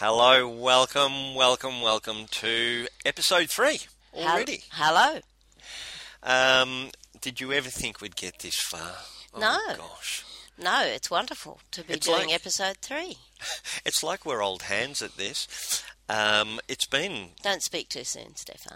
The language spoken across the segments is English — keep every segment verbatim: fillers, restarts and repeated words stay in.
Hello, welcome, welcome, welcome to episode three already. Hello. Um, did you ever think we'd get this far? No. Oh, gosh. No, it's wonderful to be It's doing like- episode three. It's like we're old hands at this. Um, it's been Don't speak too soon, Stefan.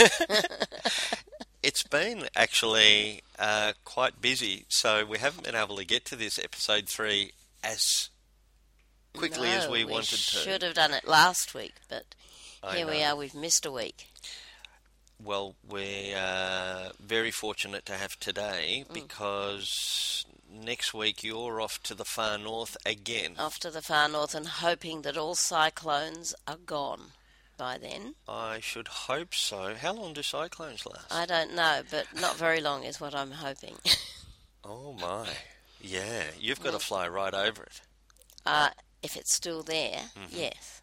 it's been actually uh, quite busy, so we haven't been able to get to this episode three as quickly no, as we, wanted to. should have done it last week, but I here we know. are, we've missed a week. Well, we're uh, very fortunate to have today Mm. because next week you're off to the far north again. Off to the far north and hoping that all cyclones are gone by then. I should hope so. How long do cyclones last? I don't know, but not very long is what I'm hoping. Oh my. Yeah, you've got to fly right over it. uh, if it's still there, Mm-hmm. yes.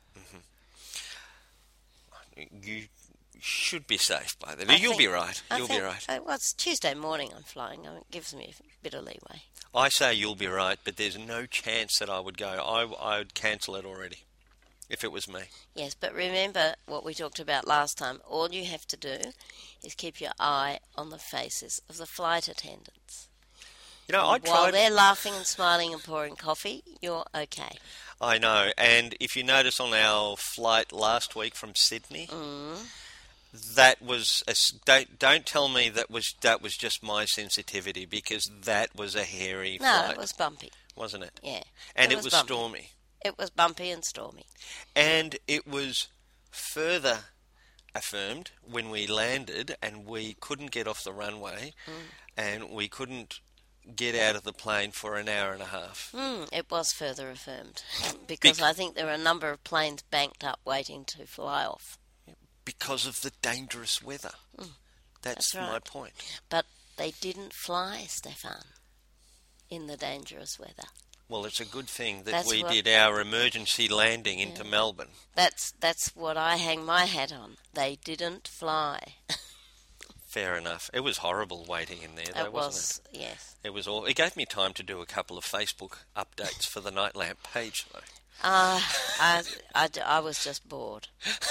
You should be safe by then. I You'll think- be right. I You'll think, be right. Uh, well, it's Tuesday morning I'm flying. uh, It gives me a bit of leeway. I say you'll be right, but there's no chance that I would go. I, I would cancel it already if it was me. Yes, but remember what we talked about last time. All you have to do is keep your eye on the faces of the flight attendants. You know, I And While tried. they're laughing and smiling and pouring coffee, you're okay. I know, and if you notice on our flight last week from Sydney, Mm. that was a s don't don't tell me that was that was just my sensitivity, because that was a hairy No, flight, it was bumpy. wasn't it? Yeah. And it it was was bumpy. stormy, It was bumpy and stormy. and it was further affirmed when we landed and we couldn't get off the runway, Mm. and we couldn't get out of the plane for an hour and a half. Mm, it was further affirmed. Because Bec- I think there were a number of planes banked up waiting to fly off. Because of the dangerous weather. That's, Mm. that's my right. point. But they didn't fly, Stefan, in the dangerous weather. Well, it's a good thing that That's we what- did our emergency landing into Melbourne. That's that's what I hang my hat on. They didn't fly. Fair enough. It was horrible waiting in there, though, It wasn't was, yes. it? It was all. It gave me time to do a couple of Facebook updates for the Night Lamp page, though. Uh, I, I, I was just bored.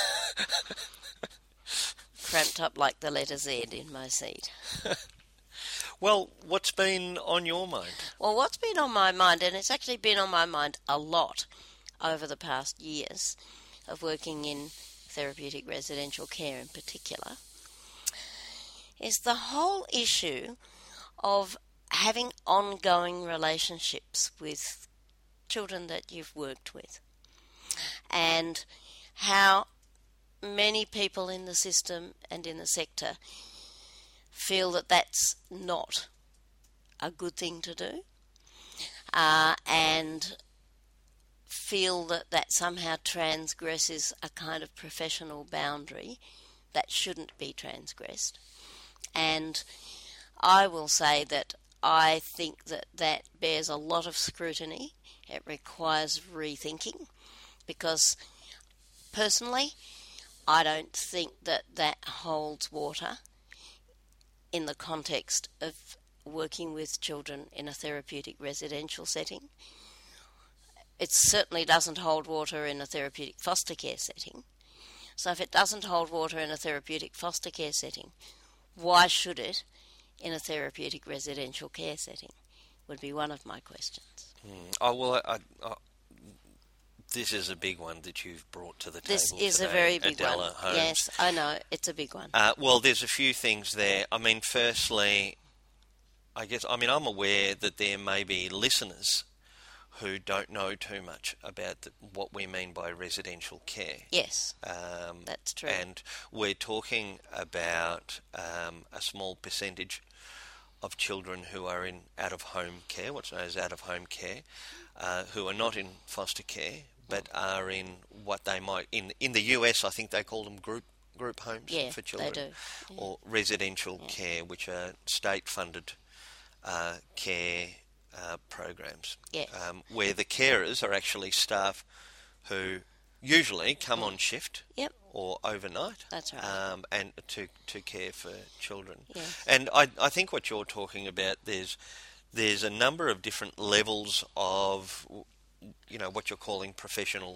Cramped up like the letter Z in my seat. Well, what's been on your mind? Well, what's been on my mind, and it's actually been on my mind a lot over the past years of working in therapeutic residential care in particular, is the whole issue of having ongoing relationships with children that you've worked with, and how many people in the system and in the sector feel that that's not a good thing to do, uh, and feel that that somehow transgresses a kind of professional boundary that shouldn't be transgressed. And I will say that I think that that bears a lot of scrutiny. It requires rethinking, because personally I don't think that that holds water in the context of working with children in a therapeutic residential setting. It certainly doesn't hold water in a therapeutic foster care setting. So if it doesn't hold water in a therapeutic foster care setting, why should it in a therapeutic residential care setting, would be one of my questions. Mm. Oh, well, I, I, I, this is a big one that you've brought to the table This is today, a very big Adela one. Holmes. Yes, I know, it's a big one. Uh, well, there's a few things there. I mean, firstly, I guess, I mean, I'm aware that there may be listeners who don't know too much about the, what we mean by residential care. Yes, Um, that's true. And we're talking about um, a small percentage of children who are in out-of-home care, what's known as out-of-home care, uh, who are not in foster care, but are in what they might, in in the U S, I think they call them group group homes Yeah, for they children, do. Yeah. or residential Yeah. care, which are state-funded uh, care uh, programs, Yes. um, where the carers are actually staff who usually come on shift Yep, or overnight, that's right. um, and to to care for children. Yes. And I I think what you're talking about, there's there's a number of different levels of, you know, what you're calling professional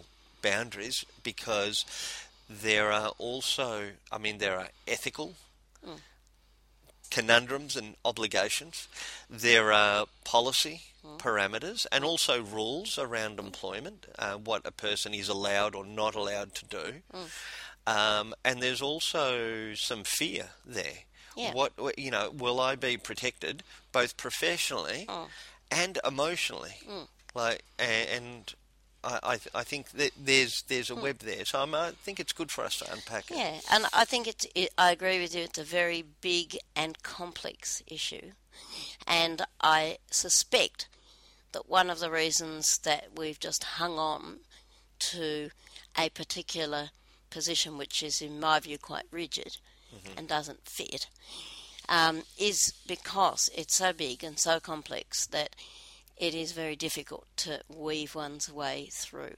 boundaries because there are also, I mean, there are ethical mm. conundrums and obligations. There are policy mm. parameters and also rules around employment, uh, what a person is allowed or not allowed to do. Mm. Um, and there's also some fear there. Yeah. What, you know, will I be protected both professionally mm. and emotionally? Mm. Like, and I, I, I think that there's there's a mm. web there. So I'm, I think it's good for us to unpack it. Yeah, and I think it's. It, I agree with you. It's a very big and complex issue, and I suspect that one of the reasons that we've just hung on to a particular position, which is, in my view, quite rigid mm-hmm. and doesn't fit, um, is because it's so big and so complex that it is very difficult to weave one's way through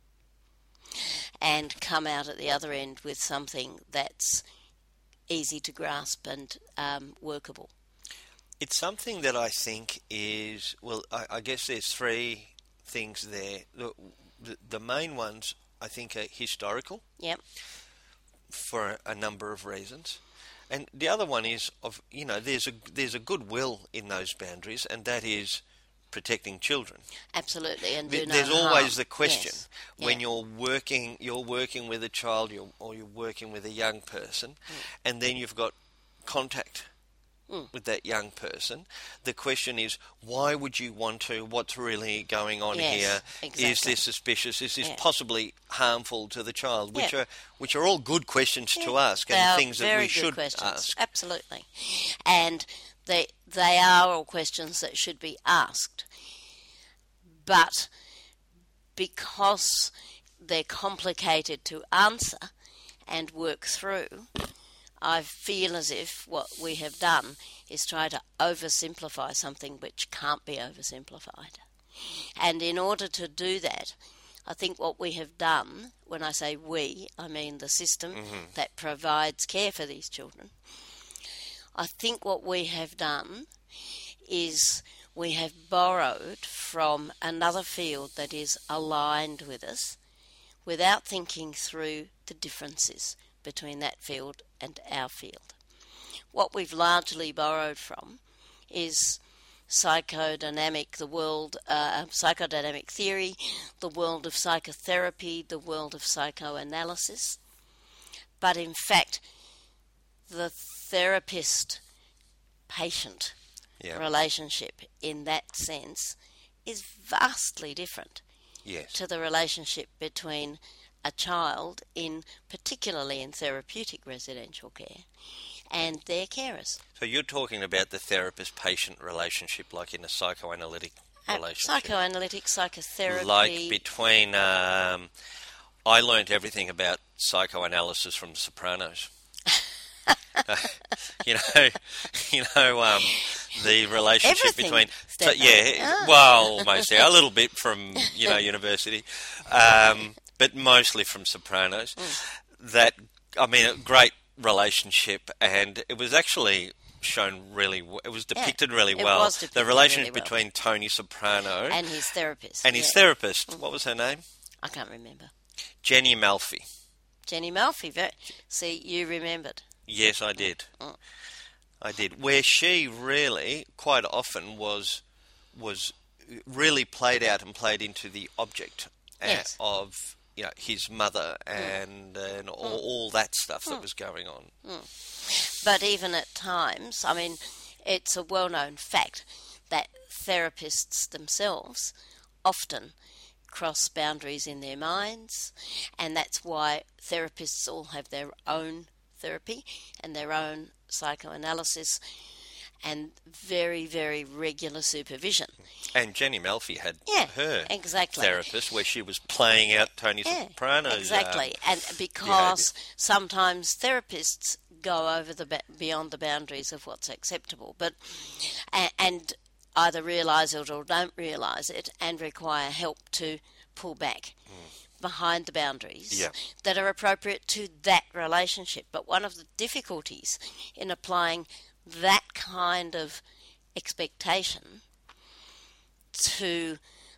and come out at the other end with something that's easy to grasp and um, workable. It's something that I think is, well, I, I guess there's three things there. The, the, the main ones, I think, are historical. Yep. For a, a number of reasons. And the other one is, of you know, there's a there's a goodwill in those boundaries, and that is protecting children. Absolutely, and do no there's harm. always the question yes. when yeah. you're working you're working with a child you're, or you're working with a young person, mm. and then you've got contact mm. with that young person. The question is, why would you want to? What's really going on yes, here? Exactly. Is this suspicious? Is this yeah. possibly harmful to the child? Which yeah. are which are all good questions yeah. to ask they and are things that very we good should questions. ask. Absolutely, and they they are all questions that should be asked. But because they're complicated to answer and work through, I feel as if what we have done is try to oversimplify something which can't be oversimplified. And in order to do that, I think what we have done, when I say we, I mean the system mm-hmm. that provides care for these children, I think what we have done is we have borrowed from another field that is aligned with us without thinking through the differences between that field and our field. What we've largely borrowed from is psychodynamic, the world, uh, psychodynamic theory, the world of psychotherapy, the world of psychoanalysis. But in fact, the therapist-patient yeah. relationship in that sense is vastly different yes. to the relationship between a child, in particularly in therapeutic residential care, and their carers. So you're talking about the therapist-patient relationship like in a psychoanalytic uh, relationship? Psychoanalytic, psychotherapy. Like between... Um, I learnt everything about psychoanalysis from The Sopranos. uh, you know, you know, um, the relationship Everything, between, so, yeah, oh. well, almost yeah, a little bit from you know university, um, but mostly from Sopranos. Mm. That I mean, a great relationship, and it was actually shown really. It was depicted yeah, really it well. Was depicted the relationship really well. between Tony Soprano and his therapist, and his yeah. therapist. Mm. What was her name? I can't remember. Jenny Malfi. Jenny Malfi. Very, see, you remembered. Yes, I did. Mm. I did. Where she really, quite often, was was really played out and played into the object yes. uh, of you know his mother and mm. and all, mm. all that stuff that mm. was going on. Mm. But even at times, I mean, it's a well-known fact that therapists themselves often cross boundaries in their minds, and that's why therapists all have their own therapy and their own psychoanalysis and very, very regular supervision. And Jenny Malfi had yeah, her exactly. therapist where she was playing out Tony yeah, Soprano's exactly. Um, and because behaviour. Sometimes therapists go over the ba- beyond the boundaries of what's acceptable, but and, and either realise it or don't realise it and require help to pull back mm. behind the boundaries yeah. that are appropriate to that relationship. But one of the difficulties in applying that kind of expectation to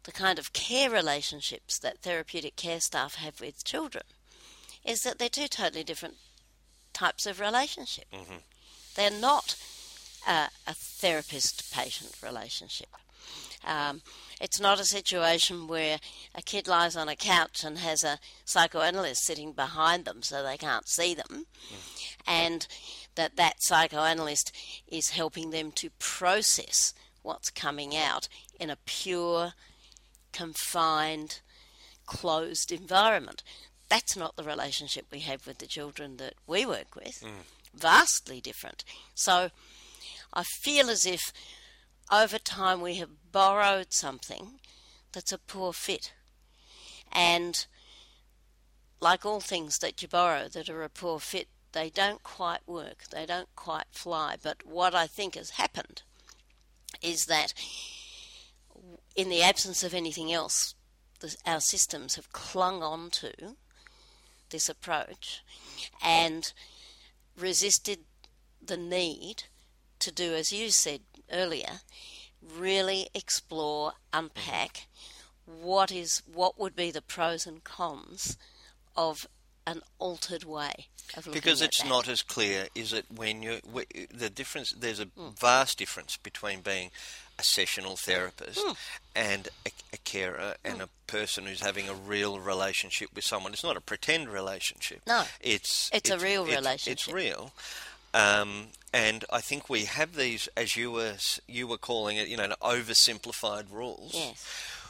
the kind of care relationships that therapeutic care staff have with children is that they're two totally different types of relationship. Mm-hmm. They're not uh, a therapist-patient relationship. Um, it's not a situation where a kid lies on a couch and has a psychoanalyst sitting behind them so they can't see them, mm. and that that psychoanalyst is helping them to process what's coming out in a pure, confined, closed environment. That's not the relationship we have with the children that we work with. Mm. Vastly different. So I feel as if over time we have borrowed something that's a poor fit. And like all things that you borrow that are a poor fit, they don't quite work. They don't quite fly. But what I think has happened is that in the absence of anything else, the, our systems have clung on to this approach and resisted the need to do, as you said earlier, really explore, unpack what is what would be the pros and cons of an altered way of looking because at it's that. not as clear, is it? When you the difference, there's a mm. vast difference between being a sessional therapist mm. and a, a carer and mm. a person who's having a real relationship with someone. It's not a pretend relationship. No, it's it's, it's a real it's, relationship. It's real. Um, and I think we have these, as you were you were calling it, you know, oversimplified rules, yes.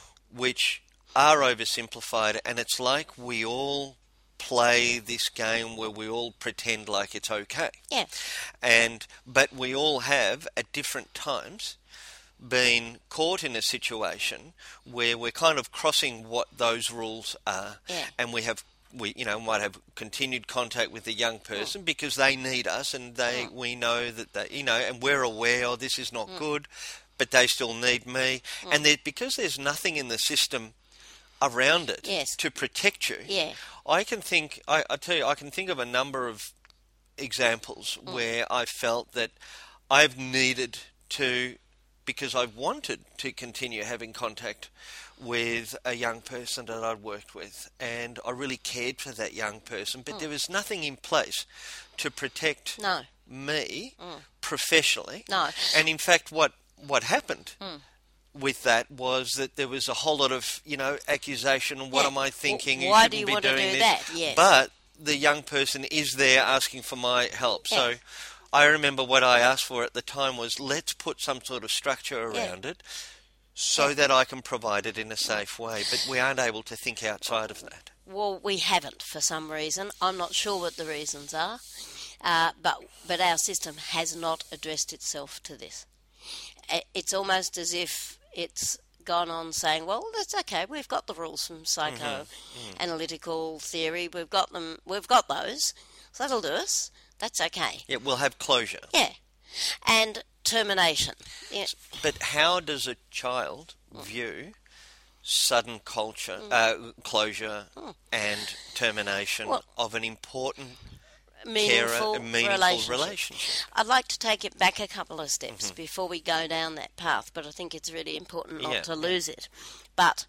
which are oversimplified, and it's like we all play this game where we all pretend like it's okay. Yeah. And but we all have at different times been caught in a situation where we're kind of crossing what those rules are, yeah. and we have. We, you know, might have continued contact with the young person mm. because they need us, and they mm. we know that they, you know, and we're aware, oh, this is not mm. good, but they still need me, mm. and because there's nothing in the system around it yes. to protect you. Yeah. I can think, I, I tell you, I can think of a number of examples mm. where I felt that I've needed to, because I wanted to continue having contact with a young person that I'd worked with, and I really cared for that young person, but mm. there was nothing in place to protect no. me mm. professionally. No. And in fact, what what happened mm. with that was that there was a whole lot of, you know, accusation, and what yeah. am I thinking? Well, you why shouldn't do you be want doing to do this. that? Yes. But the young person is there asking for my help. Yeah. So I remember what I asked for at the time was, let's put some sort of structure around yeah. it, so yeah. that I can provide it in a safe way. But we aren't able to think outside of that. Well, we haven't for some reason. I'm not sure what the reasons are, uh, but but our system has not addressed itself to this. It's almost as if it's gone on saying, well, that's okay, we've got the rules from psychoanalytical mm-hmm. theory, we've got them, we've got those, so that'll do us, that's okay. Yeah, we'll have closure. Yeah, and termination. Yeah. But how does a child view sudden culture, mm. uh, closure mm. and termination well, of an important meaningful, carer, a meaningful relationship. relationship? I'd like to take it back a couple of steps mm-hmm. before we go down that path, but I think it's really important not yeah. to lose it. But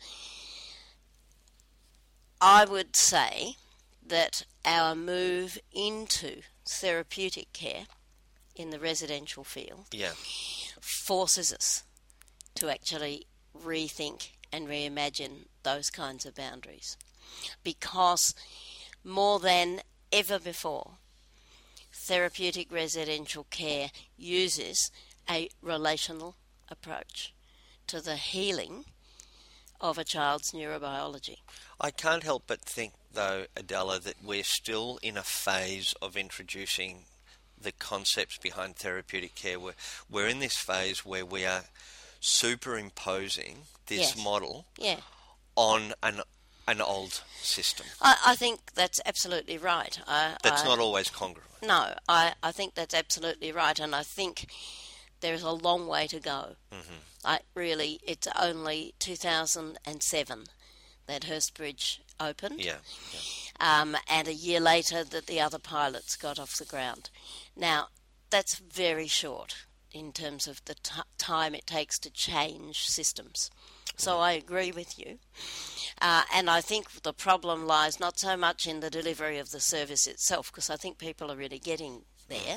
I would say that our move into therapeutic care in the residential field yeah. forces us to actually rethink and reimagine those kinds of boundaries, because more than ever before, therapeutic residential care uses a relational approach to the healing of a child's neurobiology. I can't help but think, though, Adela, that we're still in a phase of introducing the concepts behind therapeutic care. We're, we're in this phase where we are superimposing this yes. model yeah. on an an old system. I, I think that's absolutely right. I, that's I, not always congruent. No, I, I think that's absolutely right, and I think there's a long way to go. Mm-hmm. I, really, it's only two thousand seven that Hurstbridge opened. Yeah. yeah. Um, and a year later that the other pilots got off the ground. Now, that's very short in terms of the t- time it takes to change systems. So I agree with you. Uh, and I think the problem lies not so much in the delivery of the service itself, because I think people are really getting there.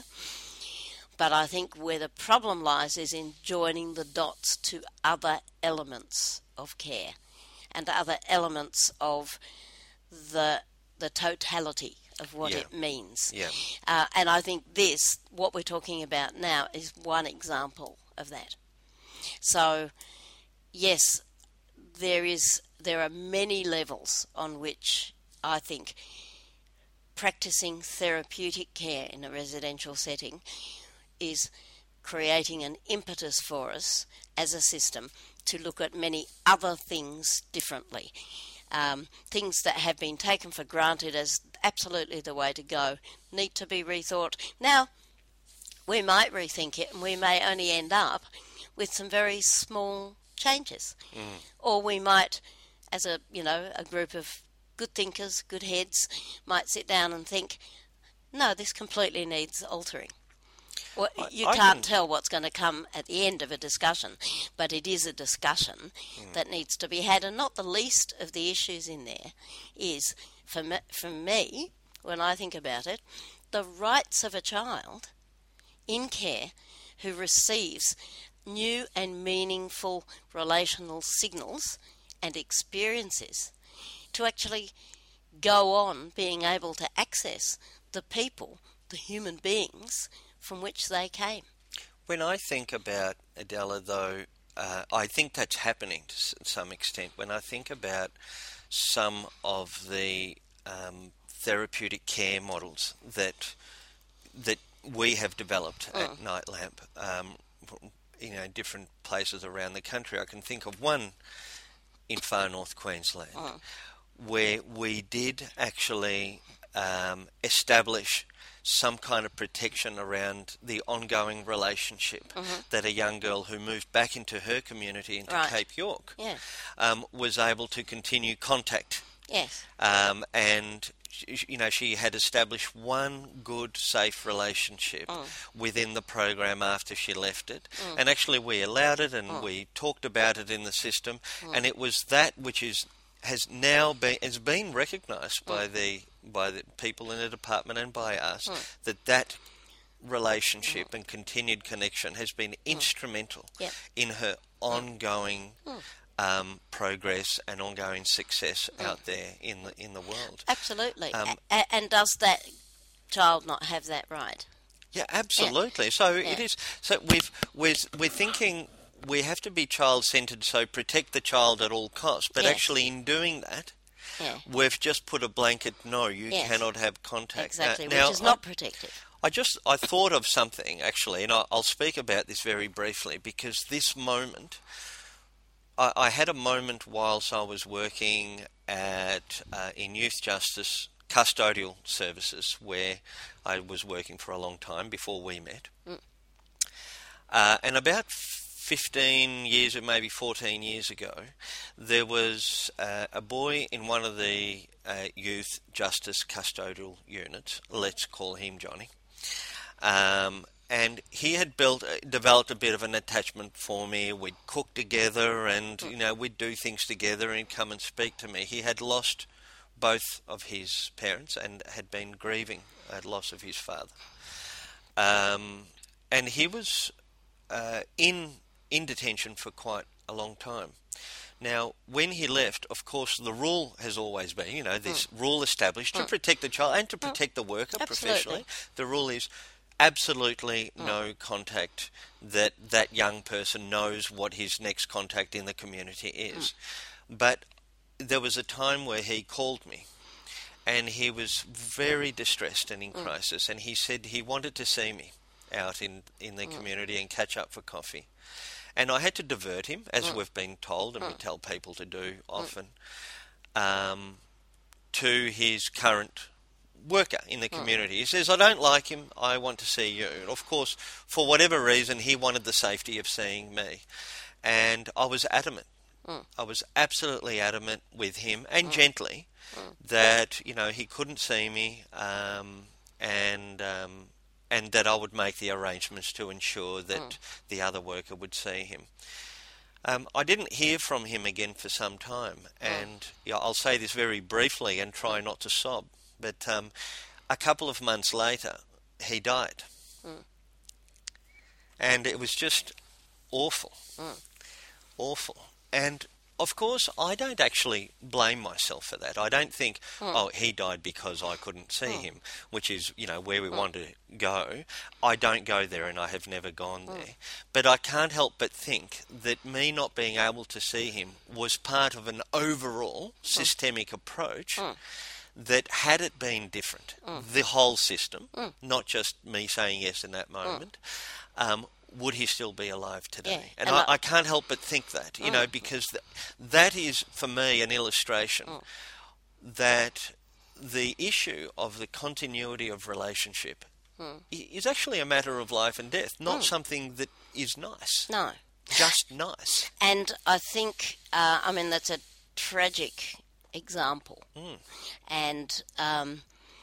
But I think where the problem lies is in joining the dots to other elements of care and other elements of the the totality of what Yeah. it means. Yeah. Uh, and I think this, what we're talking about now, is one example of that. So, yes, there is there are many levels on which I think practicing therapeutic care in a residential setting is creating an impetus for us as a system to look at many other things differently. Um, things that have been taken for granted as absolutely the way to go need to be rethought. Now, we might rethink it and we may only end up with some very small changes. Mm. Or we might, as a, you know, a group of good thinkers, good heads, might sit down and think, no, this completely needs altering. Well, I, you I can't can... tell what's going to come at the end of a discussion, but it is a discussion mm. that needs to be had. And not the least of the issues in there is, for me, for me, when I think about it, the rights of a child in care who receives new and meaningful relational signals and experiences to actually go on being able to access the people, the human beings from which they came. When I think about Adela, though, uh, I think that's happening to s- some extent. When I think about some of the um, therapeutic care models that that we have developed mm. at Night Lamp, um, you know, in different places around the country, I can think of one in far north Queensland mm. where we did actually um, establish some kind of protection around the ongoing relationship mm-hmm. that a young girl who moved back into her community, into right. Cape York, yeah. um, was able to continue contact. Yes. Um, and, you know, she had established one good, safe relationship mm. within the program after she left it. Mm. And actually we allowed it and mm. we talked about it in the system. Mm. And it was that which is has now been has been recognised mm. by the by the people in the department and by us mm. that that relationship mm. and continued connection has been mm. instrumental yep. in her ongoing mm. um, progress and ongoing success mm. out there in the in the world. Absolutely. Um, a- and does that child not have that right? Yeah, absolutely. Yeah. So yeah. it is. So we've we're we're thinking. We have to be child-centred, so protect the child at all costs. But yes. actually in doing that, yeah. we've just put a blanket, no, you yes. cannot have contact. Exactly, now, which is now, not I, protective. I just, I thought of something, actually, and I, I'll speak about this very briefly, because this moment, I, I had a moment whilst I was working at uh, in youth justice custodial services, where I was working for a long time before we met. Mm. Uh, and about fifteen years or maybe fourteen years ago, there was uh, a boy in one of the uh, youth justice custodial units, let's call him Johnny, um, and he had built, uh, developed a bit of an attachment for me. We'd cook together and, you know, we'd do things together and he'd come and speak to me. He had lost both of his parents and had been grieving at loss of his father. Um, and he was uh, in... in detention for quite a long time. Now, when he left, of course, the rule has always been, you know, this mm. rule established mm. to protect the child and to protect mm. the worker absolutely. professionally. The rule is absolutely mm. no contact, that that young person knows what his next contact in the community is. Mm. But there was a time where he called me and he was very distressed and in mm. crisis, and he said he wanted to see me out in, in the mm. community and catch up for coffee. And I had to divert him, as mm. we've been told, and mm. we tell people to do often, mm. um, to his current worker in the community. Mm. He says, I don't like him, I want to see you. And of course, for whatever reason, he wanted the safety of seeing me. And I was adamant. Mm. I was absolutely adamant with him, and mm. gently, mm. that, you know, he couldn't see me, um, and... Um, and that I would make the arrangements to ensure that Mm. the other worker would see him. Um, I didn't hear from him again for some time, and yeah, I'll say this very briefly and try not to sob, but um, a couple of months later, he died. Mm. And it was just awful. Mm. Awful. And of course, I don't actually blame myself for that. I don't think, Mm. oh, he died because I couldn't see Mm. him, which is, you know, where we Mm. want to go. I don't go there, and I have never gone Mm. there. But I can't help but think that me not being able to see him was part of an overall systemic approach Mm. that, had it been different, Mm. the whole system, Mm. not just me saying yes in that moment, um, would he still be alive today? Yeah, And, and I, I- I can't help but think that, you Mm. know, because th- that is, for me, an illustration Mm. that the issue of the continuity of relationship Mm. i- is actually a matter of life and death, not Mm. something that is nice, No. just nice. And I think, uh, I mean, that's a tragic example. Mm. And um,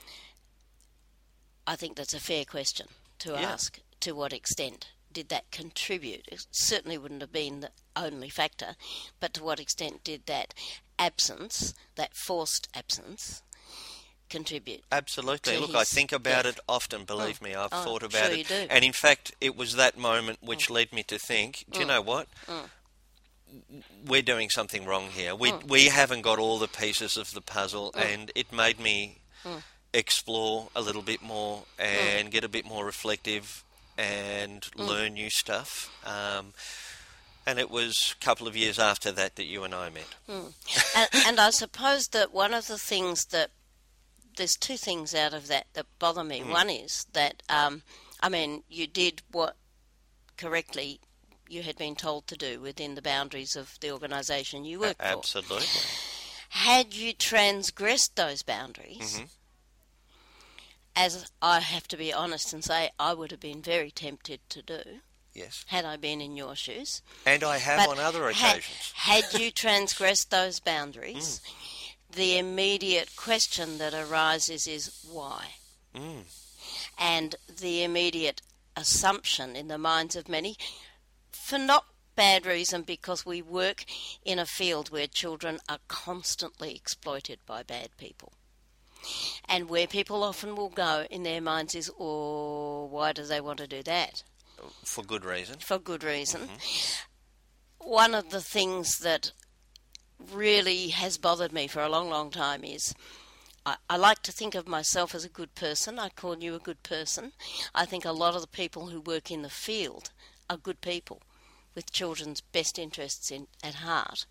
I think that's a fair question to Yeah. ask. To what extent did that contribute? It certainly wouldn't have been the only factor, but to what extent did that absence, that forced absence, contribute? Absolutely. to Look, I his think about death. it often, believe Mm. me. I've Oh, thought about sure it. you do. And in fact, it was that moment which led me to think, do you Mm. know what? Mm. We're doing something wrong here. We Mm. we haven't got all the pieces of the puzzle, Mm. and it made me Mm. explore a little bit more and get a bit more reflective and Mm. learn new stuff. Um, and it was a couple of years after that that you and I met. Mm. and, and I suppose that one of the things that there's two things out of that that bother me. Mm. One is that um, I mean, you did what correctly you had been told to do within the boundaries of the organisation you worked for. Absolutely. Had you transgressed those boundaries, Mhm. as I have to be honest and say, I would have been very tempted to do Yes. had I been in your shoes. And I have But on other ha- occasions. had you transgressed those boundaries, the immediate question that arises is why? Mm. And the immediate assumption in the minds of many, for not bad reason, because we work in a field where children are constantly exploited by bad people. And where people often will go in their minds is, oh, why do they want to do that? For good reason. For good reason. One of the things that really has bothered me for a long, long time is I, I like to think of myself as a good person. I call you a good person. I think a lot of the people who work in the field are good people with children's best interests in, at heart.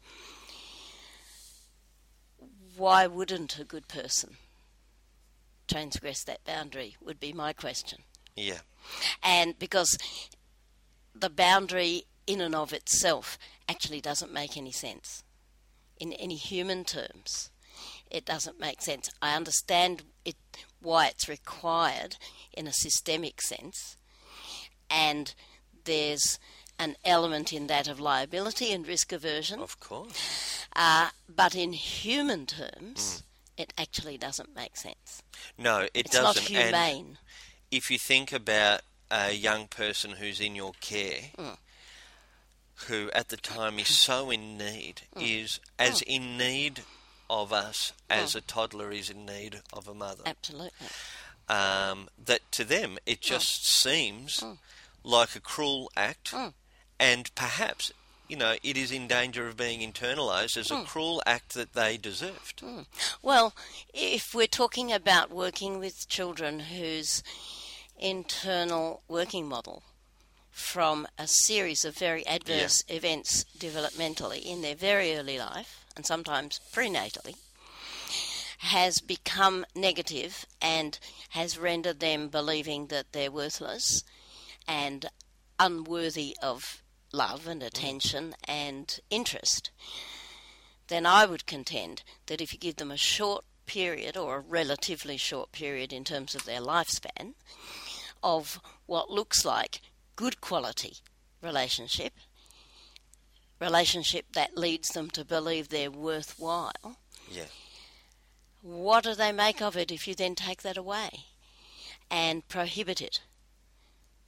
Why wouldn't a good person transgress that boundary would be my question. Yeah. And because the boundary in and of itself actually doesn't make any sense. In any human terms, it doesn't make sense. I understand it, why it's required in a systemic sense, and there's an element in that of liability and risk aversion. Of course. Uh, but in human terms, mm. it actually doesn't make sense. No, it it's doesn't. It's not humane. And if you think about a young person who's in your care, mm. who at the time is so in need, mm. is as mm. in need of us as mm. a toddler is in need of a mother. Absolutely. Um, that to them it just mm. seems mm. like a cruel act, mm. and perhaps, you know, it is in danger of being internalised as mm. a cruel act that they deserved. Mm. Well, if we're talking about working with children whose internal working model from a series of very adverse yeah. events developmentally in their very early life, and sometimes prenatally, has become negative and has rendered them believing that they're worthless and unworthy of love and attention mm. and interest, then I would contend that if you give them a short period, or a relatively short period in terms of their lifespan, of what looks like good quality relationship, relationship that leads them to believe they're worthwhile, yeah. what do they make of it if you then take that away and prohibit it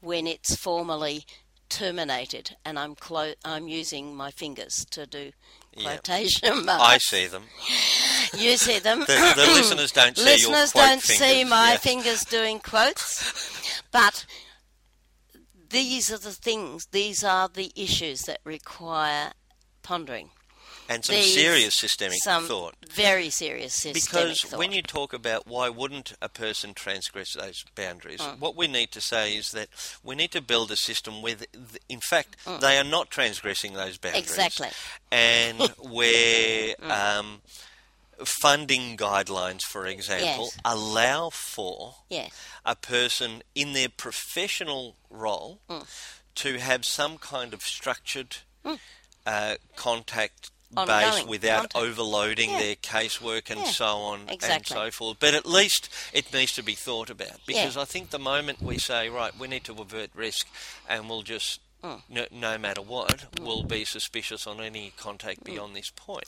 when it's formally terminated, and I'm clo- I'm using my fingers to do quotation Yep. marks. I see them. You see them. The, the listeners don't see Listeners your quote don't fingers. see my Yes. fingers doing quotes, but these are the things, these are the issues that require pondering. And some These- serious systemic some thought. very serious systemic Because thought. when you talk about why wouldn't a person transgress those boundaries, Mm. what we need to say is that we need to build a system where, th- in fact, Mm. they are not transgressing those boundaries. Exactly. And where um, funding guidelines, for example, Yes. allow for Yes. a person in their professional role Mm. to have some kind of structured uh, contact base Ongoing without contact. overloading Yeah. their casework and Yeah. so on Exactly. and so forth. But at least it needs to be thought about, because Yeah. I think the moment we say, right, we need to avert risk and we'll just, Mm. no, no matter what, we'll be suspicious on any contact beyond this point,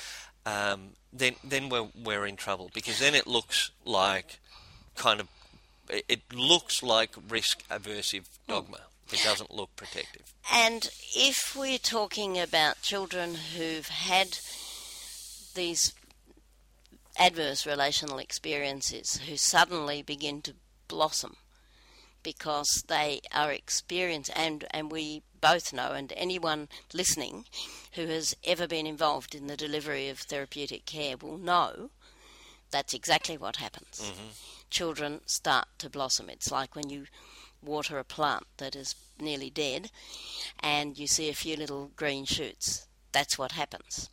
um, then then we're, we're in trouble, because then it looks like kind of, it, it looks like risk aversive dogma. It doesn't look protective. And if we're talking about children who've had these adverse relational experiences, who suddenly begin to blossom because they are experienced, and, and we both know, and anyone listening who has ever been involved in the delivery of therapeutic care will know that's exactly what happens. Mm-hmm. Children start to blossom. It's like when you water a plant that is nearly dead and you see a few little green shoots. That's what happens.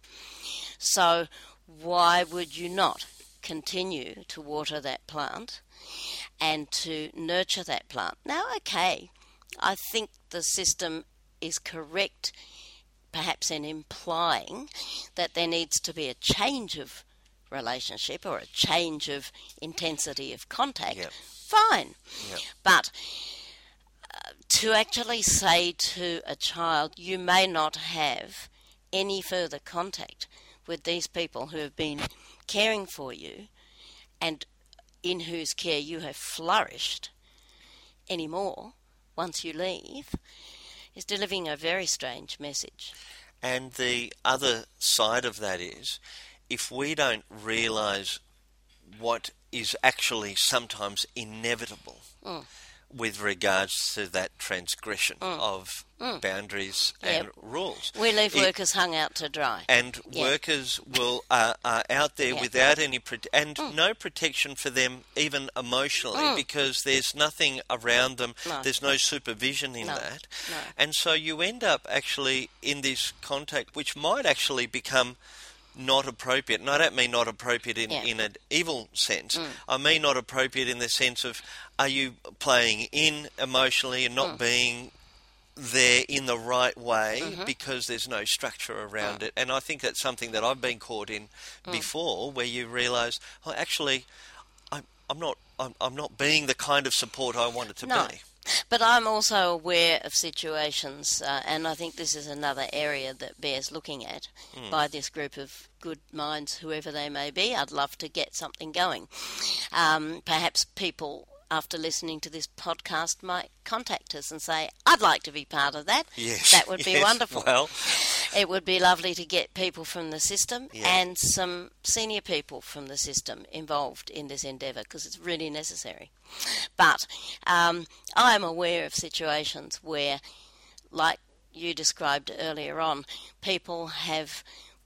So why would you not continue to water that plant and to nurture that plant? Now, okay, I think the system is correct perhaps in implying that there needs to be a change of relationship or a change of intensity of contact. Yep. Fine. Yep. But uh, to actually say to a child, you may not have any further contact with these people who have been caring for you and in whose care you have flourished anymore once you leave, is delivering a very strange message. And the other side of that is, if we don't realise what is actually sometimes inevitable Mm. with regards to that transgression Mm. of Mm. boundaries Yep. and rules. We leave It- workers hung out to dry. And Yeah. workers will uh, are out there Yeah. without any prote- and Mm. no protection for them, even emotionally, Mm. because there's nothing around them. No. There's no supervision in No. that, No. and so you end up actually in this contact, which might actually become not appropriate. And I don't mean not appropriate in, Yeah. in an evil sense. Mm. I mean not appropriate in the sense of, are you playing in emotionally and not Mm. being there in the right way, Mhm. because there's no structure around it. And I think that's something that I've been caught in Mm. before, where you realise, oh, actually, I'm, I'm not I'm, I'm not being the kind of support I wanted to No. be. But I'm also aware of situations, uh, and I think this is another area that bears looking at Mm. by this group of good minds, whoever they may be. I'd love to get something going. Um, perhaps people, after listening to this podcast, might contact us and say, I'd like to be part of that. Yes, That would be yes. wonderful. Well, It would be lovely to get people from the system Yeah. and some senior people from the system involved in this endeavour, because it's really necessary. But um, I am aware of situations where, like you described earlier on, people have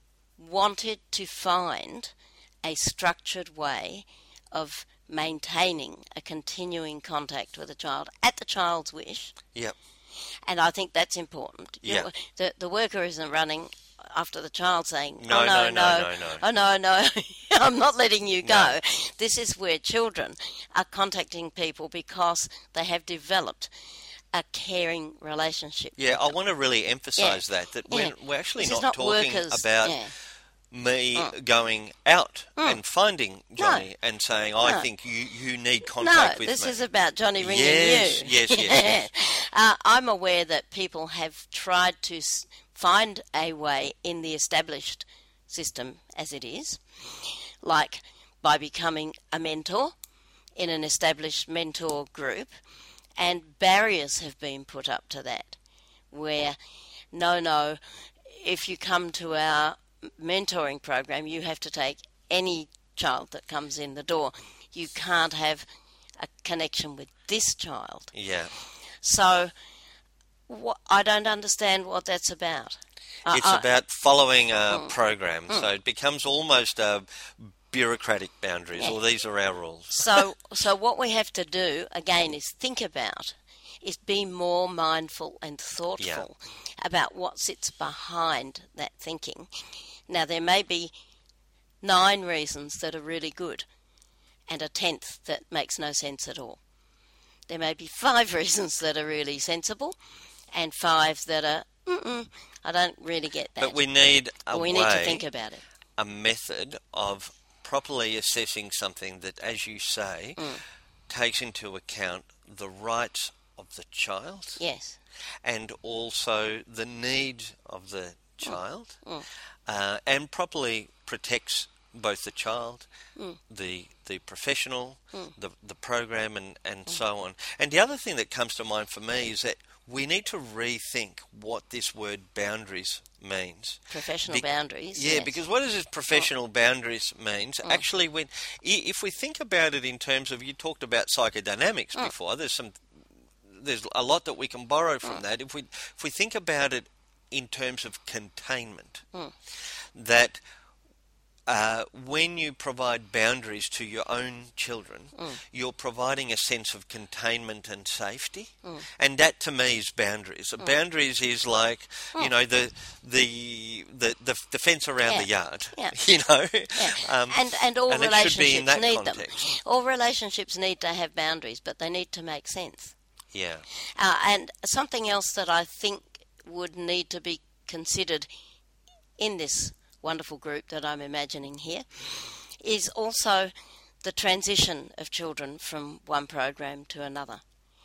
wanted to find a structured way of maintaining a continuing contact with a child at the child's wish. Yep. And I think that's important. You Yeah. know, the the worker isn't running after the child saying, No, oh, no, no, no, no, no. oh, no, no, I'm not letting you go. No. This is where children are contacting people because they have developed a caring relationship. Yeah, I want to really emphasise that, that we're, Yeah. we're actually This is not, not talking workers, about yeah. me Mm. going out Mm. and finding Johnny and saying, I No. think you, you need No, contact with this me. is about Johnny ringing Yes, you. yes, yes, yes. uh, I'm aware that people have tried to s- find a way in the established system as it is, like by becoming a mentor in an established mentor group And barriers have been put up to that, where, no, no, if you come to our mentoring program, you have to take any child that comes in the door. You can't have a connection with this child. Yeah. So wh- I don't understand what that's about. It's I, about following a mm, program, mm. so it becomes almost a bureaucratic boundaries, Yeah. or these are our rules. So, so what we have to do, again, is think about, is be more mindful and thoughtful about what sits behind that thinking. Now, there may be nine reasons that are really good and a tenth that makes no sense at all. There may be five reasons that are really sensible and five that are, mm-mm, I don't really get that. But we need a we way, need to think about it. a method of properly assessing something that, as you say, Mm. takes into account the rights of the child Yes. and also the needs of the child, Mm. uh, and properly protects both the child, Mm. the the professional, Mm. the the program, and, and so on. And the other thing that comes to mind for me is that we need to rethink what this word boundaries means. Professional Be- boundaries. Yeah, yes. because what does this professional boundaries means? Mm. Actually, when i- if we think about it in terms of, you talked about psychodynamics Mm. before. There's some, there's a lot that we can borrow from Mm. that. If we if we think about it in terms of containment, Mm. that uh, when you provide boundaries to your own children, Mm. you're providing a sense of containment and safety, Mm. and that to me is boundaries. The boundaries is like, you know, the the the the, the fence around Yeah. the yard. Yeah. You know, Yeah. um, and and all and it should be in relationships that need context. them. All relationships need to have boundaries, but they need to make sense. Yeah. Uh, and something else that I think would need to be considered in this wonderful group that I'm imagining here is also the transition of children from one program to another,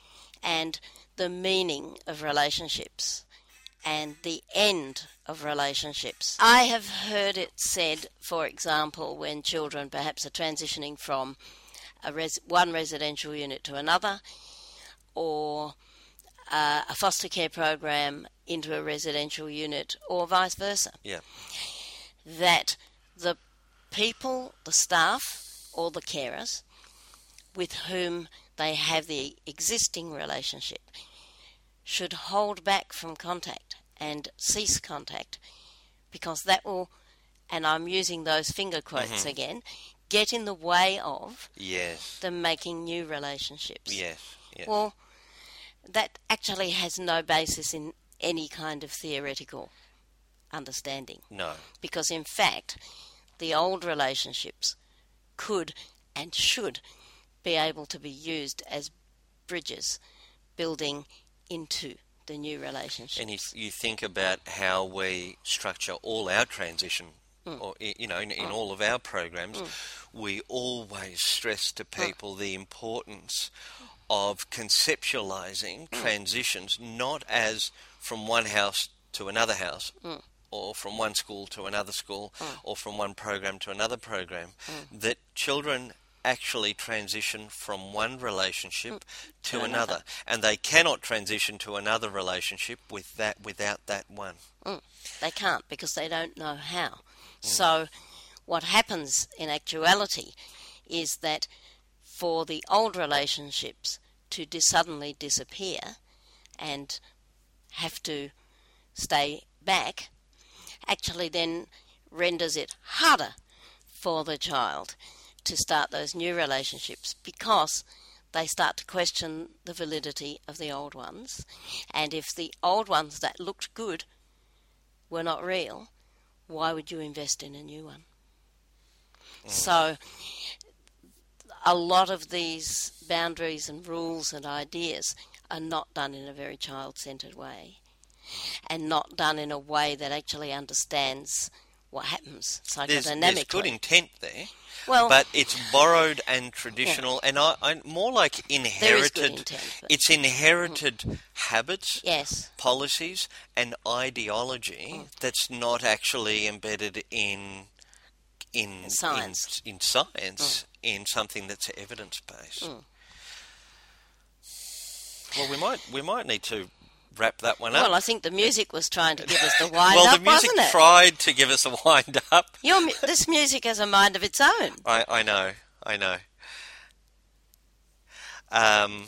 and the meaning of relationships and the end of relationships. I have heard it said, for example, when children perhaps are transitioning from a res- one residential unit to another, or uh, a foster care program into a residential unit, or vice versa, Yeah. that the people, the staff, or the carers with whom they have the existing relationship should hold back from contact and cease contact, because that will, and I'm using those finger quotes Mhm. again, get in the way of Yes. them making new relationships. Yes. Yes. Well, that actually has no basis in any kind of theoretical understanding, no. because in fact the old relationships could and should be able to be used as bridges building into the new relationship. And if you think about how we structure all our transition, Mm. or i- you know, in, in Mm. all of our programs, Mm. we always stress to people the importance of conceptualizing Mm. transitions not as from one house to another house, Mm. or from one school to another school, Mm. or from one program to another program, Mm. that children actually transition from one relationship to, to another. another. And they cannot transition to another relationship with that without that one. Mm. They can't, because they don't know how. So what happens in actuality is that for the old relationships to dis- suddenly disappear and have to stay back, actually then renders it harder for the child to start those new relationships, because they start to question the validity of the old ones. And if the old ones that looked good were not real, why would you invest in a new one? Mm. So a lot of these boundaries and rules and ideas are not done in a very child-centred way, and not done in a way that actually understands what happens There's, psychodynamically. there's good intent there, well, but it's borrowed and traditional, and I, I more like there is good inherited. intent. But It's inherited habits, yes, policies, and ideology Mm. that's not actually embedded in in Science. in, in science, in something that's evidence based. Mm. Well, we might we might need to wrap that one up. Well, I think the music was trying to give us the wind well, up, the music wasn't it? tried to give us a wind up. Your, mu- this music has a mind of its own. I, I know, I know. Um,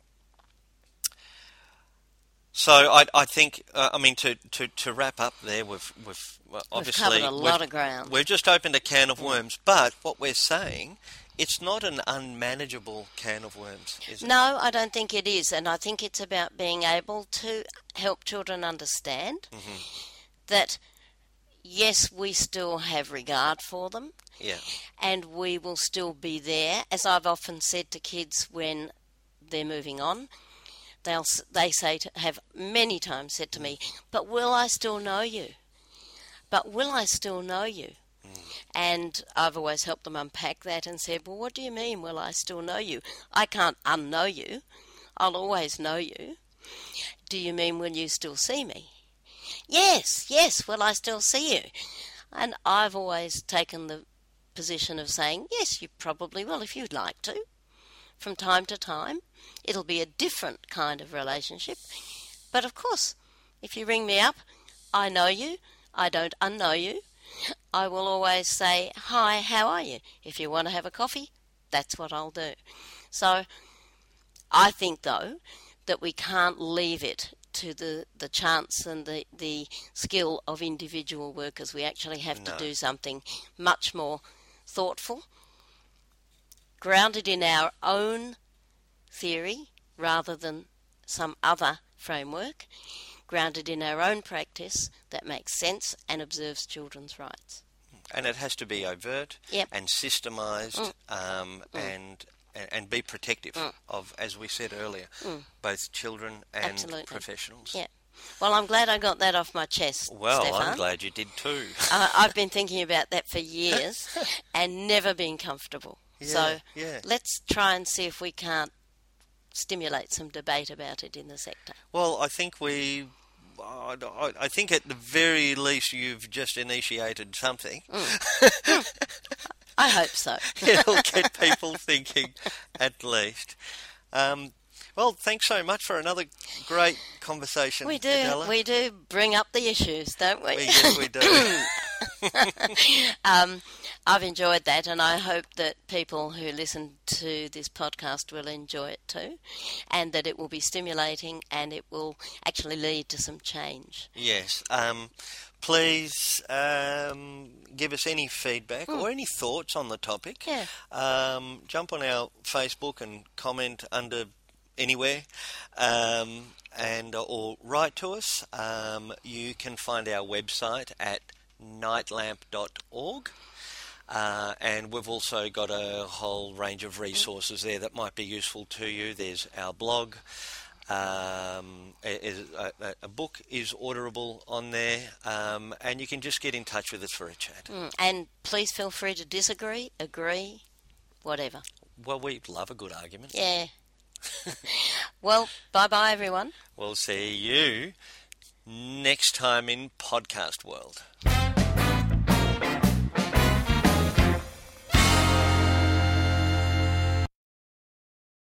so I, I think, uh, I mean, to, to, to wrap up there, we've, we've well, obviously We've covered a lot of ground. We've just opened a can of worms, but what we're saying, it's not an unmanageable can of worms, is it? No, I don't think it is, and I think it's about being able to help children understand Mm-hmm. that, yes, we still have regard for them, Yeah. and we will still be there. As I've often said to kids when they're moving on, they'll s- they say to, have many times said to me, "But will I still know you? But will I still know you?" Mm. And I've always helped them unpack that and said, "Well, what do you mean, will I still know you? I can't unknow you. I'll always know you. Do you mean will you still see me?" "Yes, yes, will I still see you?" And I've always taken the position of saying, "Yes, you probably will if you'd like to. From time to time, it'll be a different kind of relationship. But of course, if you ring me up, I know you. I don't unknow you. I will always say, 'Hi, how are you?' If you want to have a coffee, that's what I'll do." So I think, though, that we can't leave it to the, the chance and the, the skill of individual workers. We actually have No. to do something much more thoughtful, grounded in our own theory rather than some other framework, grounded in our own practice that makes sense and observes children's rights. And it has to be overt Yep. and systemised Mm. um, Mm. and, and and be protective Mm. of, as we said earlier, Mm. both children and Absolutely. professionals. Yeah. Well, I'm glad I got that off my chest, Well, Stefan. I'm glad you did too. uh, I've been thinking about that for years and never been comfortable. Yeah, so yeah. let's try and see if we can't stimulate some debate about it in the sector. Well, I think we... I I think at the very least you've just initiated something. I hope so. It'll get people thinking, at least. Um, well, thanks so much for another great conversation, We do. Adela. We do bring up the issues, don't we? We- yes, we do. um, I've enjoyed that, and I hope that people who listen to this podcast will enjoy it too, and that it will be stimulating and it will actually lead to some change. Yes. Um, please um, give us any feedback or any thoughts on the topic. Yeah. Um, jump on our Facebook and comment under anywhere, um, and or write to us. Um, you can find our website at nightlamp dot org. Uh, and we've also got a whole range of resources there that might be useful to you. There's our blog. Um, a, a, a book is orderable on there, um, and you can just get in touch with us for a chat. Mm, and please feel free to disagree, agree, whatever. Well, we love a good argument. Yeah. Well, bye-bye, everyone. We'll see you next time in Podcast World.